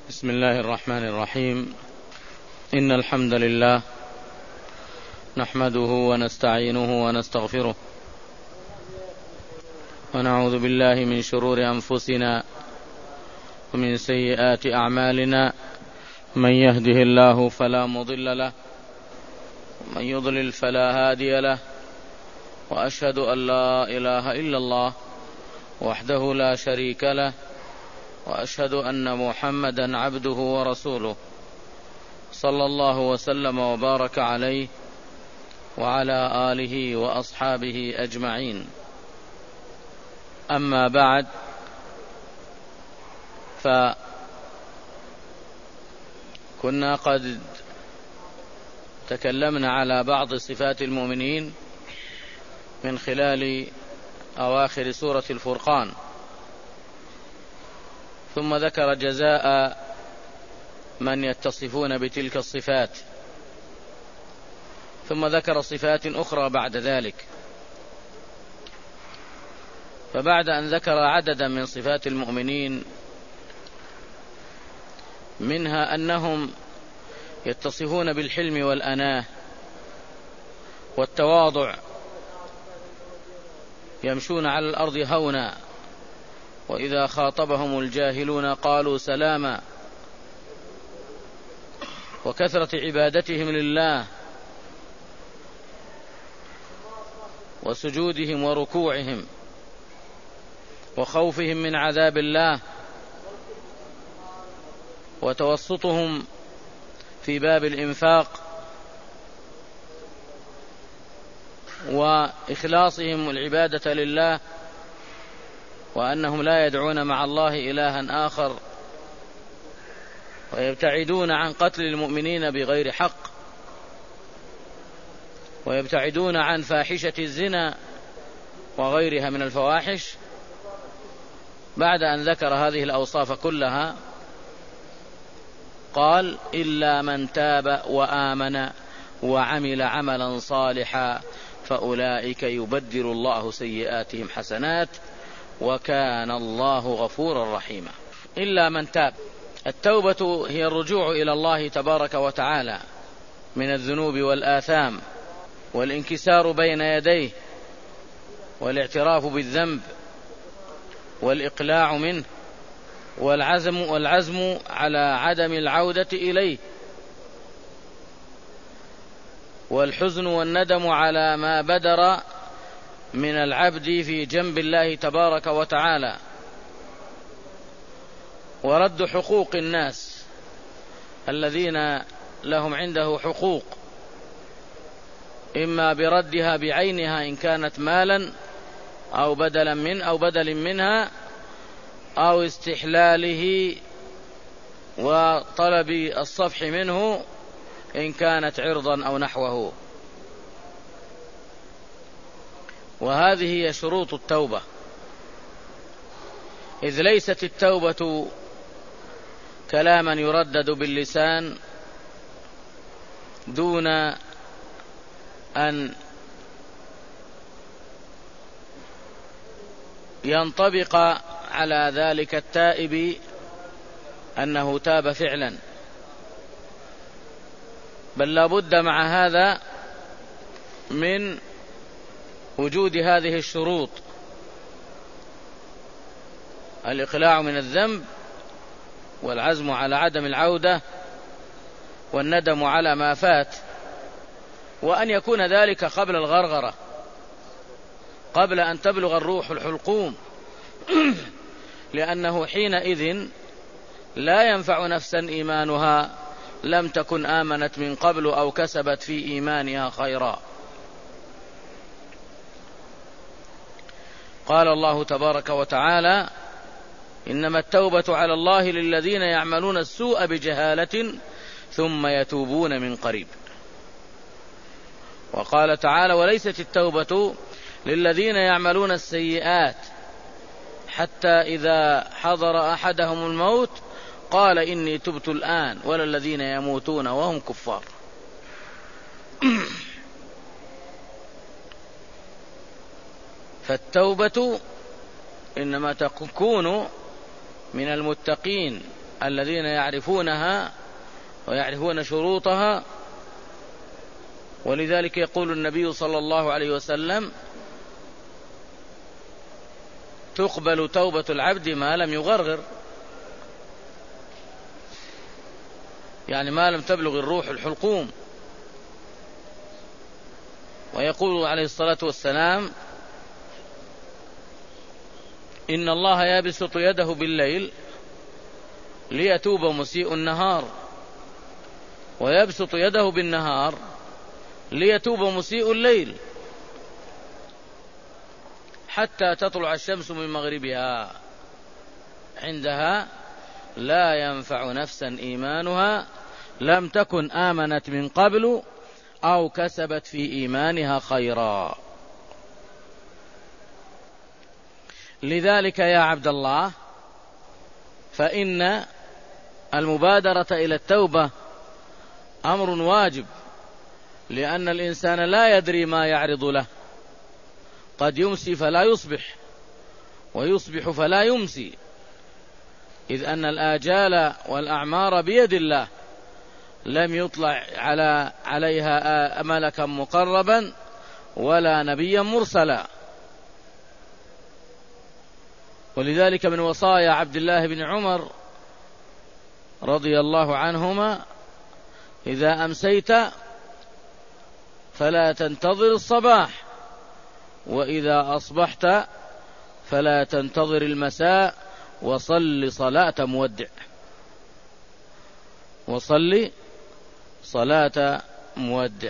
بسم الله الرحمن الرحيم. إن الحمد لله نحمده ونستعينه ونستغفره ونعوذ بالله من شرور أنفسنا ومن سيئات أعمالنا. من يهده الله فلا مضل له ومن يضلل فلا هادي له، وأشهد أن لا إله إلا الله وحده لا شريك له، وأشهد أن محمدا عبده ورسوله، صلى الله وسلم وبارك عليه وعلى آله وأصحابه أجمعين. أما بعد، فكنا قد تكلمنا على بعض صفات المؤمنين من خلال أواخر سورة الفرقان، ثم ذكر جزاء من يتصفون بتلك الصفات، ثم ذكر صفات أخرى بعد ذلك. فبعد أن ذكر عددا من صفات المؤمنين، منها أنهم يتصفون بالحلم والأناة والتواضع، يمشون على الأرض هونا، وإذا خاطبهم الجاهلون قالوا سلاما، وكثرة عبادتهم لله وسجودهم وركوعهم وخوفهم من عذاب الله وتوسطهم في باب الإنفاق وإخلاصهم العبادة لله، وأنهم لا يدعون مع الله إلها آخر، ويبتعدون عن قتل المؤمنين بغير حق، ويبتعدون عن فاحشة الزنا وغيرها من الفواحش. بعد أن ذكر هذه الأوصاف كلها قال: إلا من تاب وآمن وعمل عملا صالحا فأولئك يبدل الله سيئاتهم حسنات وكان الله غفورا رحيما. إلا من تاب. التوبة هي الرجوع إلى الله تبارك وتعالى من الذنوب والآثام، والانكسار بين يديه، والاعتراف بالذنب، والإقلاع منه، والعزم على عدم العودة إليه، والحزن والندم على ما بدر من العبد في جنب الله تبارك وتعالى، ورد حقوق الناس الذين لهم عنده حقوق، إما بردها بعينها إن كانت مالا أو بدل منها، أو استحلاله وطلب الصفح منه إن كانت عرضا أو نحوه. وهذه هي شروط التوبة، إذ ليست التوبة كلاما يردد باللسان دون أن ينطبق على ذلك التائب أنه تاب فعلا، بل لا بد مع هذا من وجود هذه الشروط: الإقلاع من الذنب، والعزم على عدم العودة، والندم على ما فات، وأن يكون ذلك قبل الغرغرة، قبل أن تبلغ الروح الحلقوم، لأنه حينئذ لا ينفع نفسا إيمانها لم تكن آمنت من قبل أو كسبت في إيمانها خيرا. قال الله تبارك وتعالى: إنما التوبة على الله للذين يعملون السوء بجهالة ثم يتوبون من قريب. وقال تعالى: وليست التوبة للذين يعملون السيئات حتى إذا حضر أحدهم الموت قال إني تبت الآن، ولا الذين يموتون وهم كفار. فالتوبة إنما تكون من المتقين الذين يعرفونها ويعرفون شروطها. ولذلك يقول النبي صلى الله عليه وسلم: تقبل توبة العبد ما لم يغرغر، يعني ما لم تبلغ الروح الحلقوم. ويقول عليه الصلاة والسلام: إن الله يبسط يده بالليل ليتوب مسيء النهار، ويبسط يده بالنهار ليتوب مسيء الليل، حتى تطلع الشمس من مغربها، عندها لا ينفع نفسا إيمانها لم تكن آمنت من قبل أو كسبت في إيمانها خيرا. لذلك يا عبد الله، فإن المبادرة إلى التوبة أمر واجب، لأن الإنسان لا يدري ما يعرض له، قد يمسي فلا يصبح، ويصبح فلا يمسي، إذ أن الآجال والأعمار بيد الله، لم يطلع عليها ملكا مقربا ولا نبيا مرسلا. ولذلك من وصايا عبد الله بن عمر رضي الله عنهما: إذا أمسيت فلا تنتظر الصباح، وإذا أصبحت فلا تنتظر المساء، وصل صلاة مودع. وصل صلاة مودع.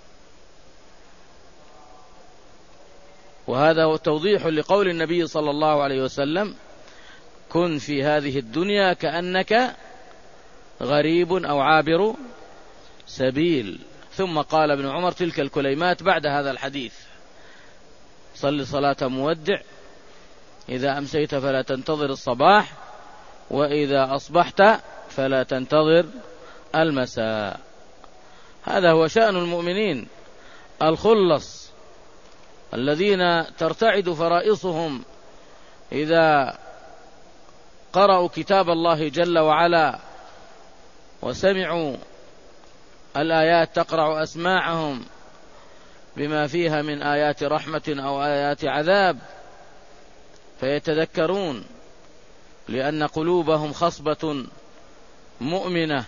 وهذا هو توضيح لقول النبي صلى الله عليه وسلم: كن في هذه الدنيا كأنك غريب أو عابر سبيل. ثم قال ابن عمر تلك الكلمات بعد هذا الحديث: صل صلاة مودع، إذا أمسيت فلا تنتظر الصباح، وإذا أصبحت فلا تنتظر المساء. هذا هو شأن المؤمنين الخلص، الذين ترتعد فرائصهم إذا قرأوا كتاب الله جل وعلا وسمعوا الآيات تقرع أسماعهم بما فيها من آيات رحمة أو آيات عذاب، فيتذكرون، لأن قلوبهم خصبة مؤمنة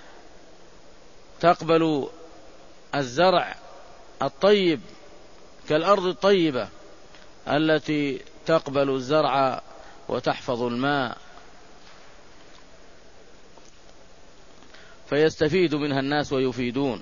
تقبل الزرع الطيب كالأرض الطيبة التي تقبل الزرع وتحفظ الماء، فيستفيد منها الناس ويفيدون،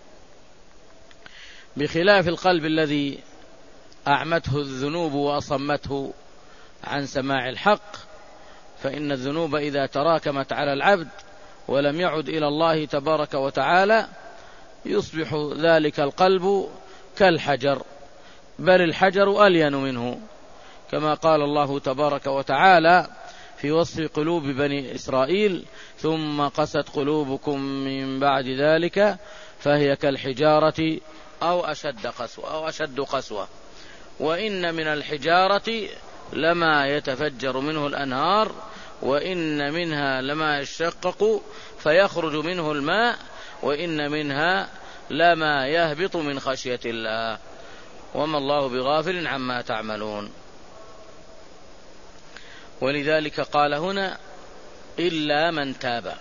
بخلاف القلب الذي أعمته الذنوب وأصمته عن سماع الحق. فإن الذنوب إذا تراكمت على العبد ولم يعد إلى الله تبارك وتعالى يصبح ذلك القلب كالحجر، بل الحجر ألين منه، كما قال الله تبارك وتعالى في وصف قلوب بني إسرائيل: ثم قست قلوبكم من بعد ذلك فهي كالحجارة أو أشد قسوة. وإن من الحجارة لما يتفجر منه الأنهار، وإن منها لما يشقق فيخرج منه الماء، وإن منها لما يهبط من خشية الله، وما الله بغافل عما تعملون. ولذلك قال هنا: إلا من تاب،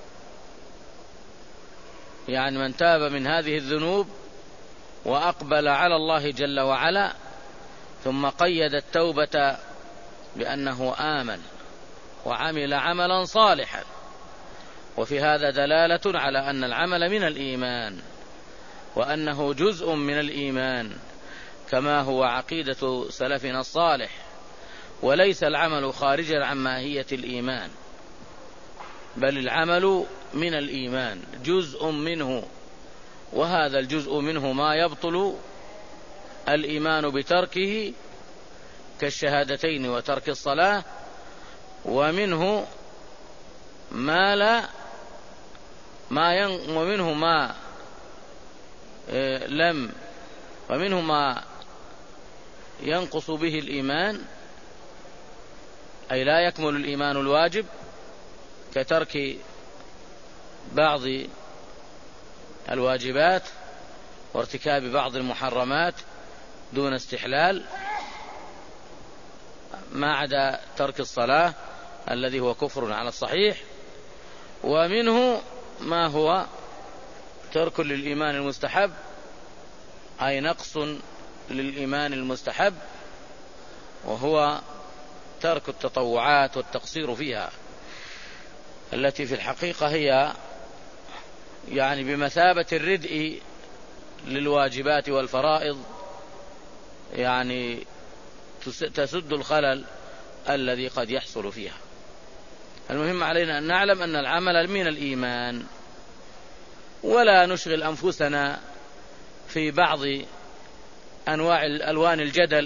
يعني من تاب من هذه الذنوب وأقبل على الله جل وعلا، ثم قيد التوبة بأنه آمن وعمل عملا صالحا. وفي هذا دلالة على أن العمل من الإيمان، وأنه جزء من الإيمان، كما هو عقيدة سلفنا الصالح، وليس العمل خارجا عن ماهية الإيمان، بل العمل من الإيمان جزء منه، وهذا الجزء منه ما يبطل الإيمان بتركه كالشهادتين وترك الصلاة، ومنه ومنه ما ينقص به الإيمان، أي لا يكمل الإيمان الواجب، كترك بعض الواجبات وارتكاب بعض المحرمات دون استحلال، ما عدا ترك الصلاة الذي هو كفر على الصحيح. ومنه ما هو ترك للإيمان المستحب، أي نقص للإيمان المستحب، وهو ترك التطوعات والتقصير فيها، التي في الحقيقة هي يعني بمثابة الردء للواجبات والفرائض، يعني تسد الخلل الذي قد يحصل فيها. المهم علينا أن نعلم أن العمل من الإيمان، ولا نشغل أنفسنا في بعض أنواع ألوان الجدل،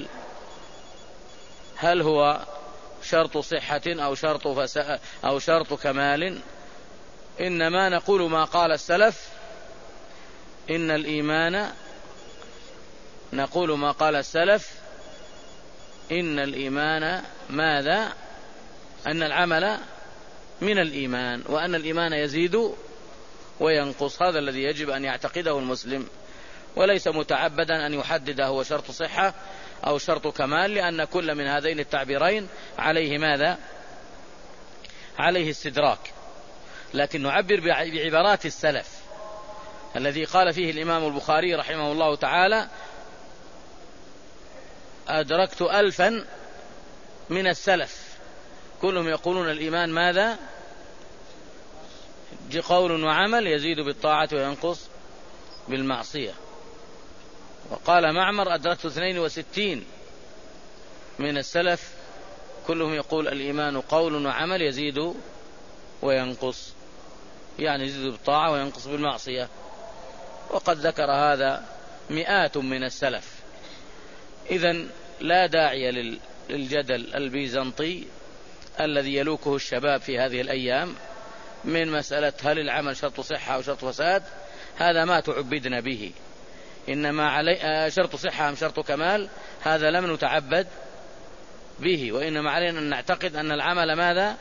هل هو شرط صحة أو شرط كمال. إنما نقول ما قال السلف، إن الإيمان، نقول ما قال السلف إن الإيمان ماذا؟ أن العمل من الإيمان، وأن الإيمان يزيد وينقص. هذا الذي يجب أن يعتقده المسلم، وليس متعبدا أن يحدد هو شرط صحة أو شرط كمال، لأن كل من هذين التعبيرين عليه ماذا؟ عليه استدراك. لكن نعبر بعبارات السلف الذي قال فيه الإمام البخاري رحمه الله تعالى: أدركت 1000 من السلف كلهم يقولون الإيمان ماذا؟ قول وعمل يزيد بالطاعة وينقص بالمعصية. وقال معمر: أدركت 62 من السلف كلهم يقول الإيمان قول وعمل يزيد وينقص، يعني يزيد بالطاعة وينقص بالمعصية. وقد ذكر هذا مئات من السلف. إذن لا داعي للجدل البيزنطي الذي يلوكه الشباب في هذه الأيام من مسألة هل العمل شرط صحة أو شرط فساد. هذا ما تعبدنا به، إنما علي شرط صحة أم شرط كمال، هذا لم نتعبد به، وإنما علينا أن نعتقد أن العمل ماذا؟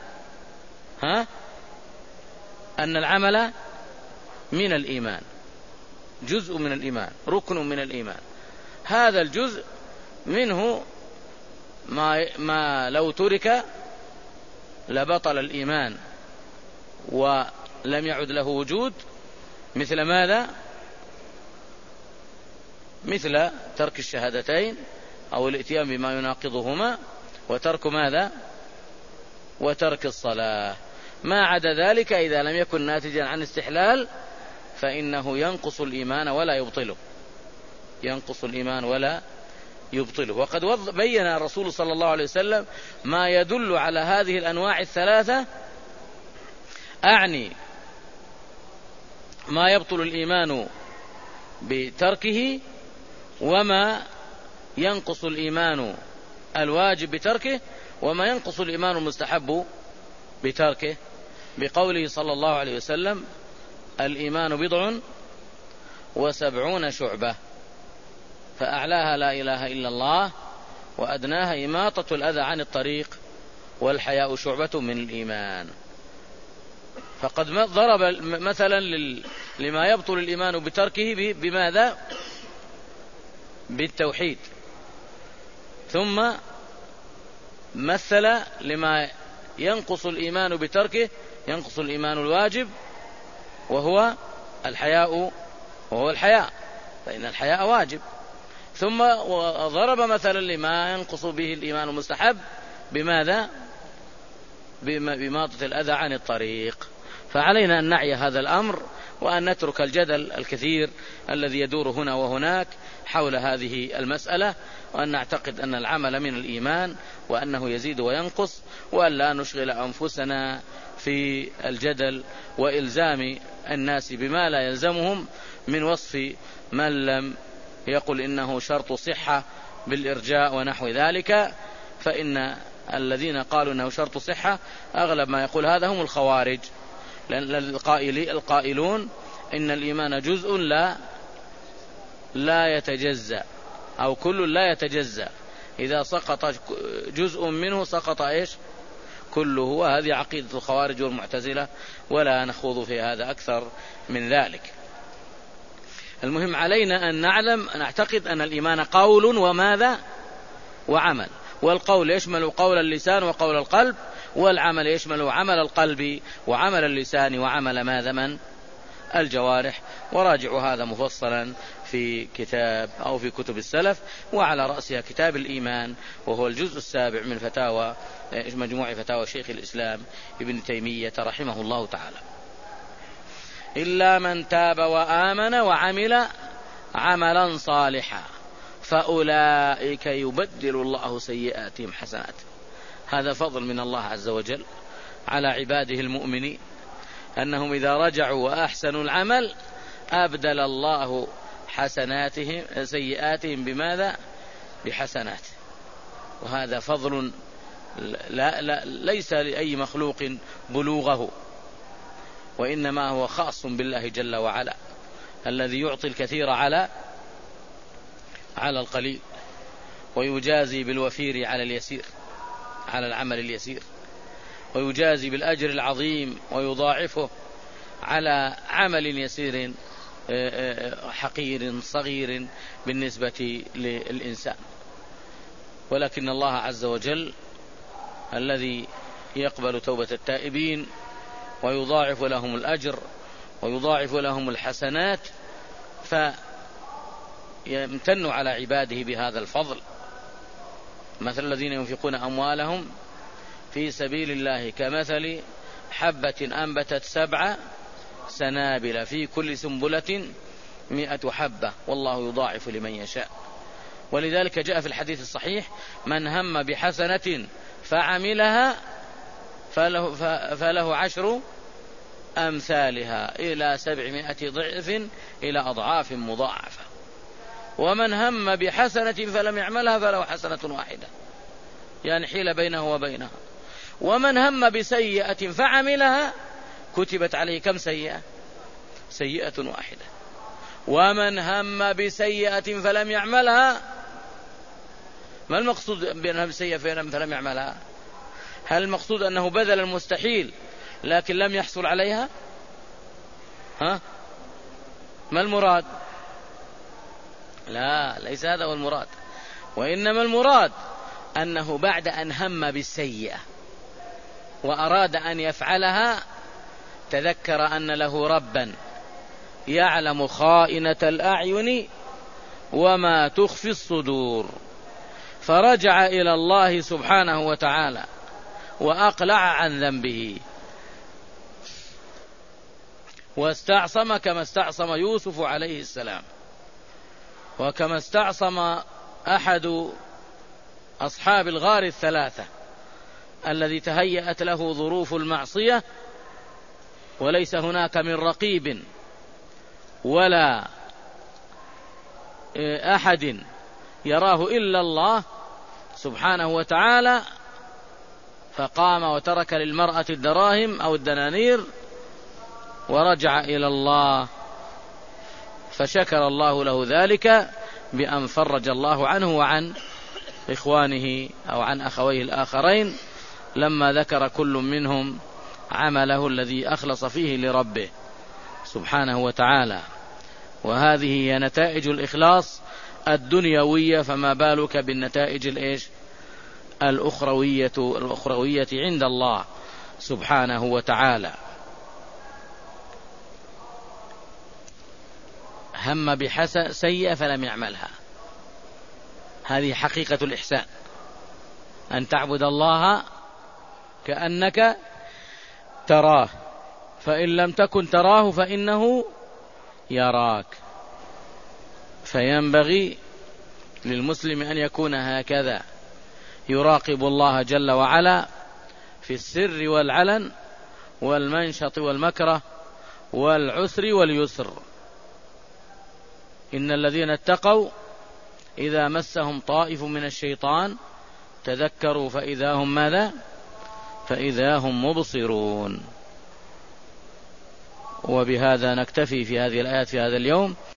أن العمل من الإيمان، جزء من الإيمان، ركن من الإيمان. هذا الجزء منه ما لو ترك لبطل الإيمان ولم يعد له وجود، مثل ماذا؟ مثل ترك الشهادتين أو الاتيان بما يناقضهما، وترك ماذا؟ وترك الصلاة. ما عدا ذلك إذا لم يكن ناتجا عن استحلال فإنه ينقص الإيمان ولا يبطله، ينقص الإيمان ولا يبطله. وقد بين الرسول صلى الله عليه وسلم ما يدل على هذه الأنواع الثلاثة، أعني ما يبطل الإيمان بتركه، وما ينقص الإيمان الواجب بتركه، وما ينقص الإيمان المستحب بتركه، بقوله صلى الله عليه وسلم: الإيمان 70 شعبة، فأعلاها لا إله إلا الله، وأدناها إماطة الأذى عن الطريق، والحياء شعبة من الإيمان. فقد ضرب مثلا لما يبطل الإيمان بتركه بماذا؟ بالتوحيد. ثم مثل لما ينقص الإيمان بتركه، ينقص الإيمان الواجب، وهو الحياء، وهو الحياء، فإن الحياء واجب. ثم ضرب مثلا لما ينقص به الإيمان المستحب بماذا؟ بإماطة الأذى عن الطريق. فعلينا أن نعي هذا الأمر، وأن نترك الجدل الكثير الذي يدور هنا وهناك حول هذه المسألة، وأن نعتقد أن العمل من الإيمان، وأنه يزيد وينقص، وأن لا نشغل أنفسنا في الجدل وإلزام الناس بما لا يلزمهم من وصف من لم يقل إنه شرط صحة بالإرجاء ونحو ذلك. فإن الذين قالوا إنه شرط صحة أغلب ما يقول هذا هم الخوارج، لأن القائلون إن الإيمان جزء لا يتجزأ، أو كل لا يتجزأ، إذا سقط جزء منه سقط إيش؟ كله. وهذه عقيدة الخوارج والمعتزلة، ولا نخوض في هذا أكثر من ذلك. المهم علينا أن نعتقد أن الإيمان قول وماذا وعمل، والقول يشمل قول اللسان وقول القلب، والعمل يشمل عمل القلب وعمل اللسان وعمل ماذا من الجوارح. وراجعوا هذا مفصلا في كتاب أو في كتب السلف، وعلى رأسها كتاب الإيمان، وهو الجزء السابع من مجموع فتاوى شيخ الإسلام ابن تيمية رحمه الله تعالى. إلا من تاب وآمن وعمل عملا صالحا فأولئك يبدل الله سيئاتهم حسنات. هذا فضل من الله عز وجل على عباده المؤمنين، أنهم إذا رجعوا وأحسنوا العمل أبدل الله سيئاتهم بماذا؟ بحسنات. وهذا فضل ليس لأي مخلوق بلوغه، وإنما هو خاص بالله جل وعلا، الذي يعطي الكثير على القليل، ويجازي بالوفير على اليسير، على العمل اليسير، ويجازي بالأجر العظيم ويضاعفه على عمل يسير حقير صغير بالنسبة للإنسان. ولكن الله عز وجل الذي يقبل توبة التائبين ويضاعف لهم الأجر ويضاعف لهم الحسنات، فيمتن على عباده بهذا الفضل. مثل الذين ينفقون أموالهم في سبيل الله كمثل حبة أنبتت 7 سنابل في كل سنبلة 100 حبة والله يضاعف لمن يشاء. ولذلك جاء في الحديث الصحيح: من هم بحسنة فعملها فله 10 أمثالها إلى 700 ضعف إلى أضعاف مضاعفة. ومن هم بحسنة فلم يعملها فله حسنة واحدة، يعني حيل بينه وبينها. ومن هم بسيئة فعملها كتبت عليه كم سيئة؟ سيئة واحدة. ومن هم بسيئة فلم يعملها، ما المقصود بأنها بسيئة فلم يعملها؟ هل المقصود أنه بذل المستحيل لكن لم يحصل عليها؟ ما المراد؟ لا، ليس هذا هو المراد، وإنما المراد أنه بعد أن هم بالسيئة وأراد أن يفعلها تذكر أن له ربا يعلم خائنة الأعين وما تخفي الصدور، فرجع إلى الله سبحانه وتعالى وأقلع عن ذنبه واستعصم كما استعصم يوسف عليه السلام، وكما استعصم أحد أصحاب الغار الثلاثة الذي تهيأت له ظروف المعصية وليس هناك من رقيب ولا أحد يراه إلا الله سبحانه وتعالى، فقام وترك للمرأة الدراهم أو الدنانير ورجع إلى الله، فشكر الله له ذلك بأن فرج الله عنه وعن إخوانه أو عن أخويه الآخرين لما ذكر كل منهم عمله الذي أخلص فيه لربه سبحانه وتعالى. وهذه هي نتائج الإخلاص الدنيوية، فما بالك بالنتائج الأخروية عند الله سبحانه وتعالى. هم بحسنة سيئة فلم يعملها، هذه حقيقة الإحسان، أن تعبد الله كأنك تراه، فإن لم تكن تراه فإنه يراك. فينبغي للمسلم أن يكون هكذا، يراقب الله جل وعلا في السر والعلن والمنشط والمكره والعسر واليسر. إن الذين اتقوا إذا مسهم طائف من الشيطان تذكروا فإذا هم ماذا؟ فإذا هم مبصرون. وبهذا نكتفي في هذه الآيات في هذا اليوم.